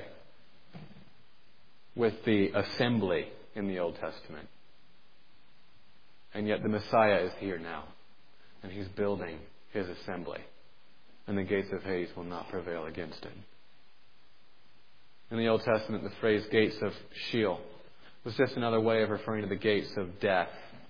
with the assembly in the Old Testament. And yet the Messiah is here now. And He's building His assembly. And the gates of Hades will not prevail against it. In the Old Testament, the phrase gates of Sheol was just another way of referring to the gates of death.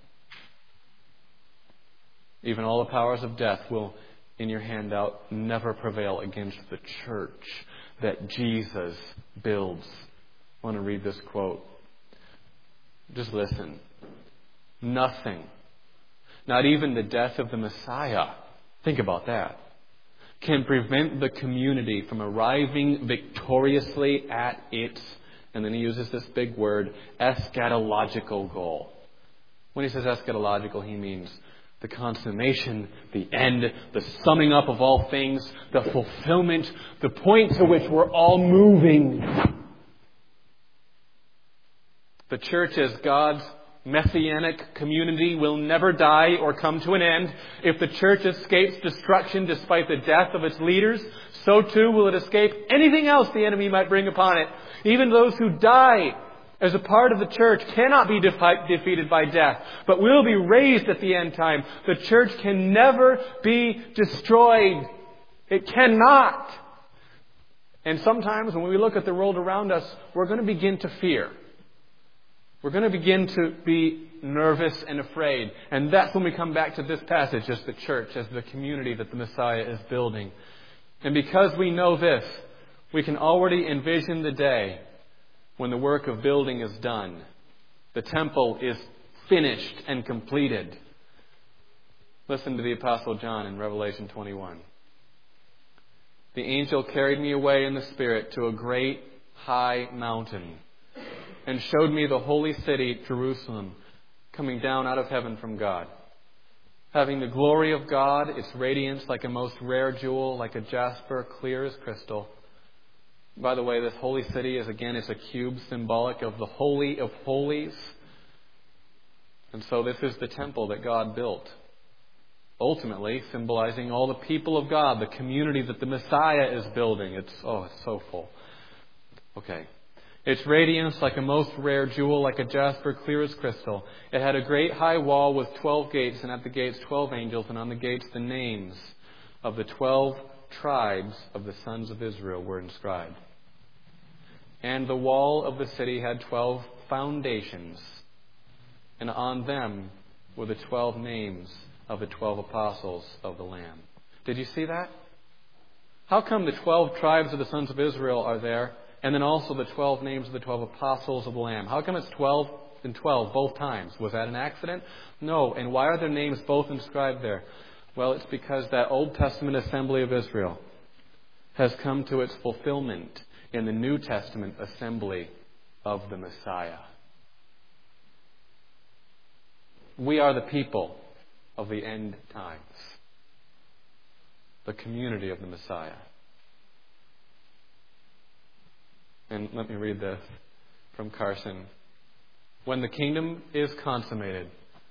Even all the powers of death will, in your handout, never prevail against the church that Jesus builds. I want to read this quote. Just listen. Nothing, not even the death of the Messiah, think about that, can prevent the community from arriving victoriously at its, and then he uses this big word, eschatological goal. When he says eschatological, he means the consummation, the end, the summing up of all things, the fulfillment, the point to which we're all moving. The church as God's messianic community will never die or come to an end. If the church escapes destruction despite the death of its leaders, so too will it escape anything else the enemy might bring upon it. Even those who die as a part of the church cannot be defeated by death, but will be raised at the end time. The church can never be destroyed. It cannot. And sometimes when we look at the world around us, we're going to begin to fear. We're going to begin to be nervous and afraid. And that's when we come back to this passage as the church, as the community that the Messiah is building. And because we know this, we can already envision the day when the work of building is done. The temple is finished and completed. Listen to the Apostle John in Revelation 21. The angel carried me away in the Spirit to a great high mountain and showed me the holy city, Jerusalem, coming down out of heaven from God, having the glory of God, its radiance like a most rare jewel, like a jasper, clear as crystal. By the way, this holy city is a cube symbolic of the Holy of Holies. And so this is the temple that God built, ultimately symbolizing all the people of God, the community that the Messiah is building. It's so full. Okay. Its radiance like a most rare jewel, like a jasper, clear as crystal. It had a great high wall with 12 gates, and at the gates 12 angels, and on the gates the names of the 12 tribes of the sons of Israel were inscribed. And the wall of the city had 12 foundations, and on them were the 12 names of the 12 apostles of the Lamb. Did you see that? How come the 12 tribes of the sons of Israel are there, and then also the 12 names of the 12 apostles of the Lamb? How come it's 12 and 12 both times? Was that an accident? No. And why are their names both inscribed there? Well, it's because that Old Testament assembly of Israel has come to its fulfillment in the New Testament assembly of the Messiah. We are the people of the end times. The community of the Messiah. And let me read this from Carson. When the kingdom is consummated,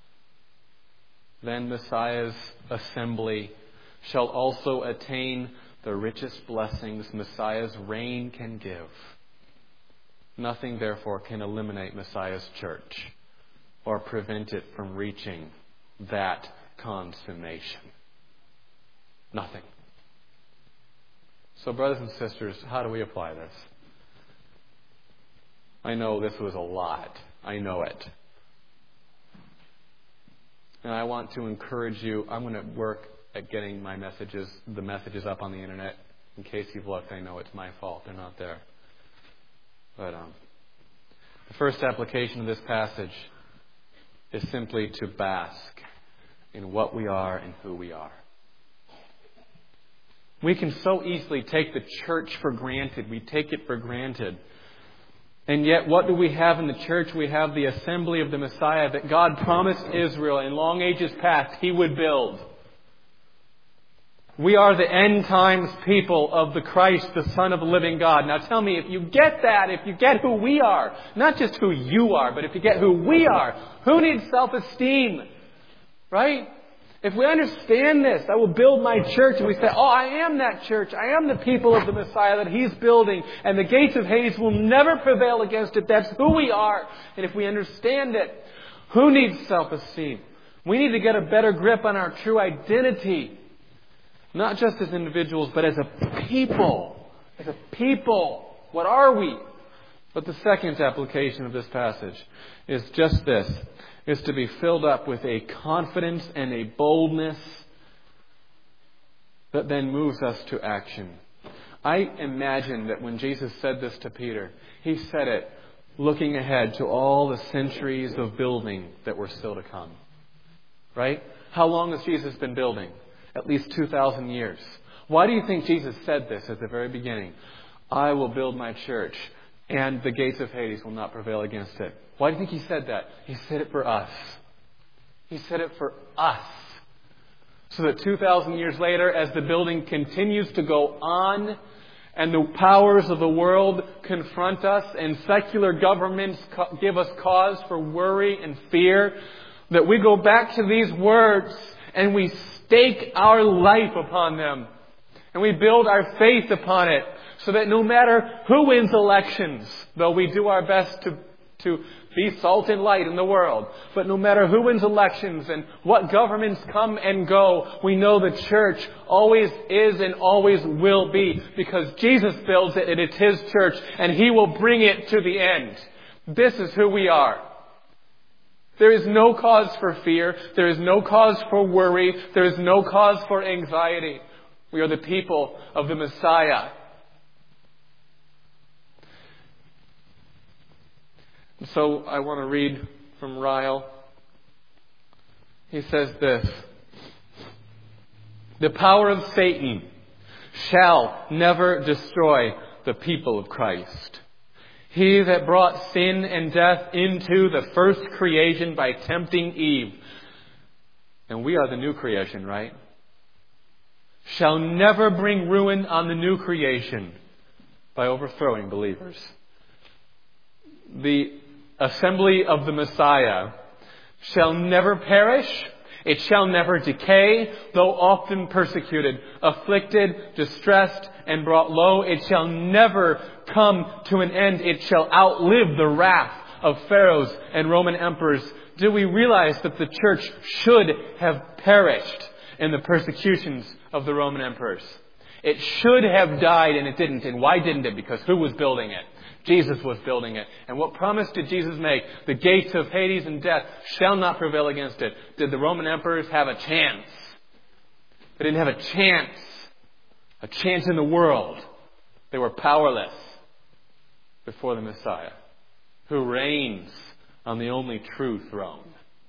then Messiah's assembly shall also attain the richest blessings Messiah's reign can give. Nothing, therefore, can eliminate Messiah's church or prevent it from reaching that consummation. Nothing. So, brothers and sisters, how do we apply this? I know this was a lot. I know it. And I want to encourage you. I'm going to work at getting the messages up on the internet. In case you've looked, I know it's my fault. They're not there. But the first application of this passage is simply to bask in what we are and who we are. We can so easily take the church for granted. We take it for granted. And yet, what do we have in the church? We have the assembly of the Messiah that God promised Israel in long ages past He would build. We are the end times people of the Christ, the Son of the living God. Now tell me, if you get that, if you get who we are, not just who you are, but if you get who we are, who needs self-esteem? Right? If we understand this, I will build my church, and we say, oh, I am that church. I am the people of the Messiah that He's building, and the gates of Hades will never prevail against it. That's who we are. And if we understand it, who needs self-esteem? We need to get a better grip on our true identity. Not just as individuals, but as a people. As a people. What are we? But the second application of this passage is just this. Is to be filled up with a confidence and a boldness that then moves us to action. I imagine that when Jesus said this to Peter, He said it looking ahead to all the centuries of building that were still to come. Right? How long has Jesus been building? At least 2,000 years. Why do you think Jesus said this at the very beginning? I will build my church, and the gates of Hades will not prevail against it. Why do you think He said that? He said it for us. He said it for us. So that 2,000 years later, as the building continues to go on, and the powers of the world confront us, and secular governments give us cause for worry and fear, that we go back to these words and we stake our life upon them. And we build our faith upon it. So that no matter who wins elections, though we do our best to be salt and light in the world, but no matter who wins elections and what governments come and go, we know the church always is and always will be, because Jesus builds it and it's His church, and He will bring it to the end. This is who we are. There is no cause for fear. There is no cause for worry. There is no cause for anxiety. We are the people of the Messiah. So I want to read from Ryle. He says this: the power of Satan shall never destroy the people of Christ. He that brought sin and death into the first creation by tempting Eve, and we are the new creation, right? Shall never bring ruin on the new creation by overthrowing believers. The assembly of the Messiah shall never perish. It shall never decay, though often persecuted, afflicted, distressed, and brought low. It shall never come to an end. It shall outlive the wrath of pharaohs and Roman emperors. Do we realize that the church should have perished in the persecutions of the Roman emperors? It should have died, and it didn't. And why didn't it? Because who was building it? Jesus was building it. And what promise did Jesus make? The gates of Hades and death shall not prevail against it. Did the Roman emperors have a chance? They didn't have a chance in the world. They were powerless before the Messiah, who reigns on the only true throne.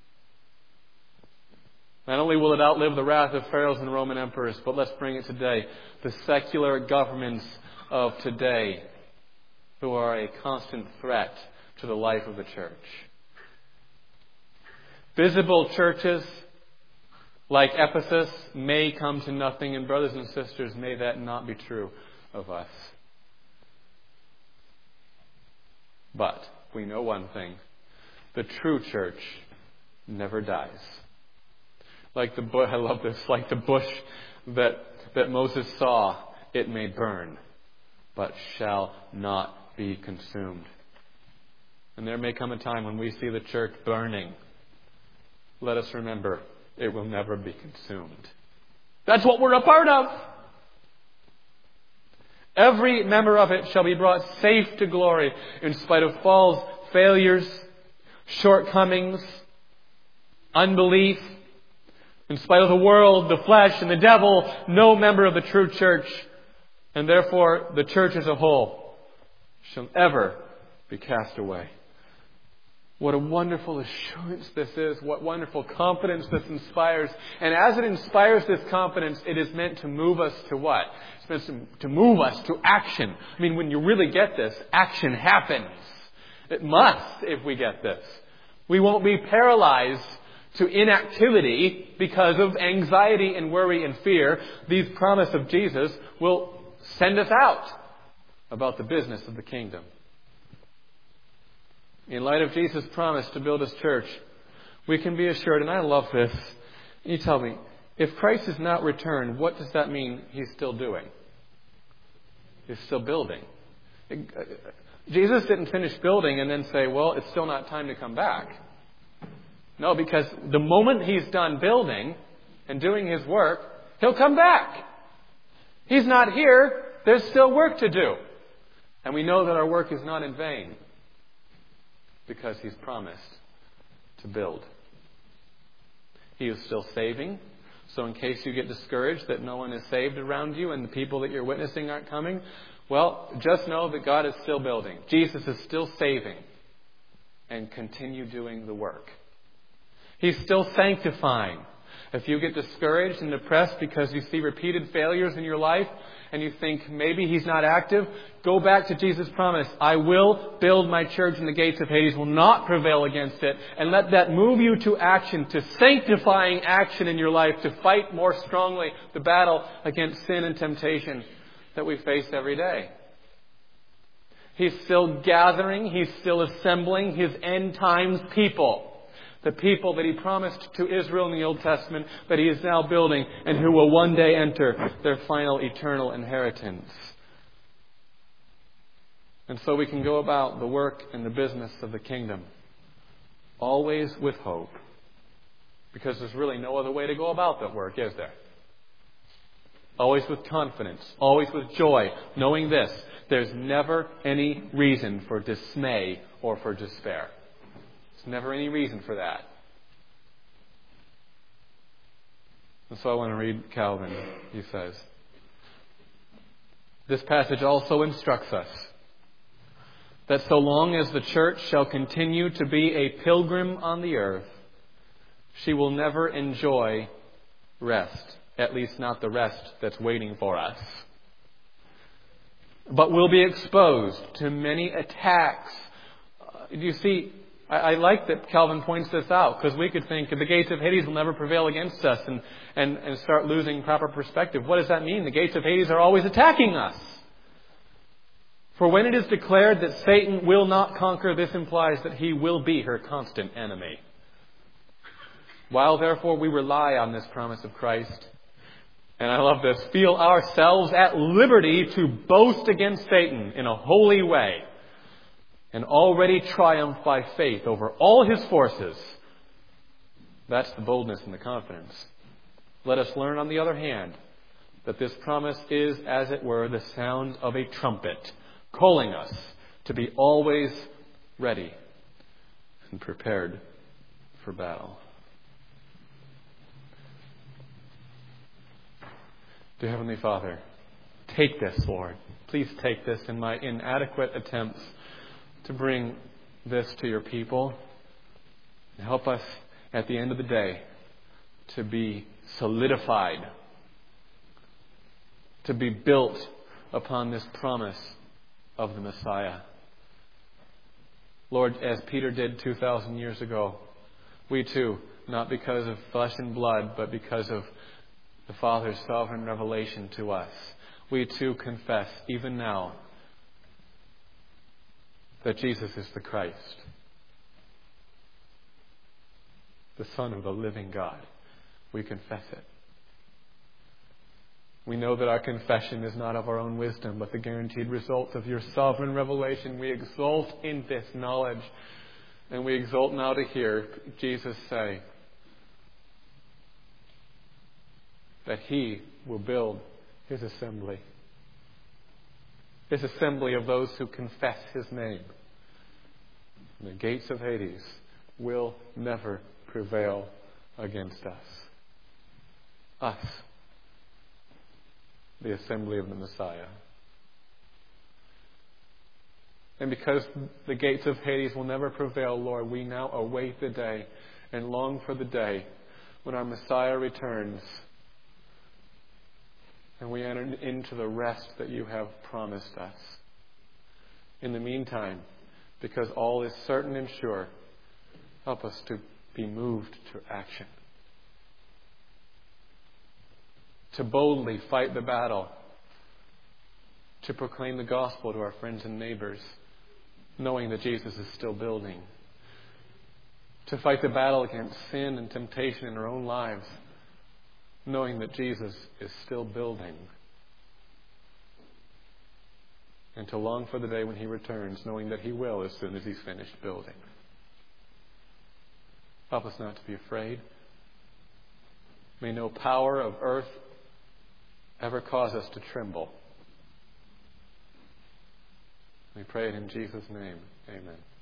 Not only will it outlive the wrath of pharaohs and Roman emperors, but let's bring it today. The secular governments of today, who are a constant threat to the life of the church. Visible churches like Ephesus may come to nothing, and brothers and sisters, may that not be true of us. But we know one thing. The true church never dies. Like the bush, I love this, like the bush that Moses saw, it may burn, but shall not be consumed. And there may come a time when we see the church burning. Let us remember, it will never be consumed. That's what we're a part of. Every member of it shall be brought safe to glory in spite of falls, failures, shortcomings, unbelief. In spite of the world, the flesh, and the devil, no member of the true church, and therefore the church as a whole, shall ever be cast away. What a wonderful assurance this is. What wonderful confidence this inspires. And as it inspires this confidence, it is meant to move us to what? It's meant to move us to action. I mean, when you really get this, action happens. It must if we get this. We won't be paralyzed to inactivity because of anxiety and worry and fear. These promises of Jesus will send us out about the business of the kingdom. In light of Jesus' promise to build His church, we can be assured, and I love this. You tell me, if Christ is not returned, what does that mean He's still doing? He's still building. Jesus didn't finish building and then say, well, it's still not time to come back. No, because the moment He's done building and doing His work, He'll come back. He's not here. There's still work to do. And we know that our work is not in vain because He's promised to build. He is still saving. So in case you get discouraged that no one is saved around you and the people that you're witnessing aren't coming, well, just know that God is still building. Jesus is still saving and continue doing the work. He's still sanctifying. If you get discouraged and depressed because you see repeated failures in your life and you think maybe He's not active, go back to Jesus' promise. I will build my church and the gates of Hades will not prevail against it. And let that move you to action, to sanctifying action in your life, to fight more strongly the battle against sin and temptation that we face every day. He's still gathering, He's still assembling His end times people. The people that He promised to Israel in the Old Testament that He is now building and who will one day enter their final eternal inheritance. And so we can go about the work and the business of the kingdom, always with hope. Because there's really no other way to go about that work, is there? Always with confidence, always with joy, knowing this: there's never any reason for dismay or for despair. There's never any reason for that. And so I want to read Calvin. He says, this passage also instructs us that so long as the church shall continue to be a pilgrim on the earth, she will never enjoy rest. At least not the rest that's waiting for us. But will be exposed to many attacks. You see, I like that Calvin points this out, because we could think the gates of Hades will never prevail against us and start losing proper perspective. What does that mean? The gates of Hades are always attacking us. For when it is declared that Satan will not conquer, this implies that he will be her constant enemy. While therefore we rely on this promise of Christ, And I love this. Feel ourselves at liberty to boast against Satan in a holy way, and already triumph by faith over all his forces. That's the boldness and the confidence. Let us learn, on the other hand, that this promise is, as it were, the sound of a trumpet, calling us to be always ready and prepared for battle. Dear Heavenly Father, take this, Lord. Please take this in my inadequate attempts to bring this to your people. And help us at the end of the day to be solidified, to be built upon this promise of the Messiah. Lord, as Peter did 2,000 years ago, we too, not because of flesh and blood, but because of the Father's sovereign revelation to us, we too confess, even now, that Jesus is the Christ, the Son of the living God. We confess it. We know that our confession is not of our own wisdom, but the guaranteed result of your sovereign revelation. We exult in this knowledge, and we exult now to hear Jesus say that He will build His assembly of those who confess His name. And the gates of Hades will never prevail against us. Us, the assembly of the Messiah. And because the gates of Hades will never prevail, Lord, we now await the day and long for the day when our Messiah returns and we enter into the rest that you have promised us. In the meantime, because all is certain and sure, help us to be moved to action, to boldly fight the battle, to proclaim the gospel to our friends and neighbors, knowing that Jesus is still building, to fight the battle against sin and temptation in our own lives, knowing that Jesus is still building, and to long for the day when He returns, knowing that He will as soon as He's finished building. Help us not to be afraid. May no power of earth ever cause us to tremble. We pray it in Jesus' name. Amen.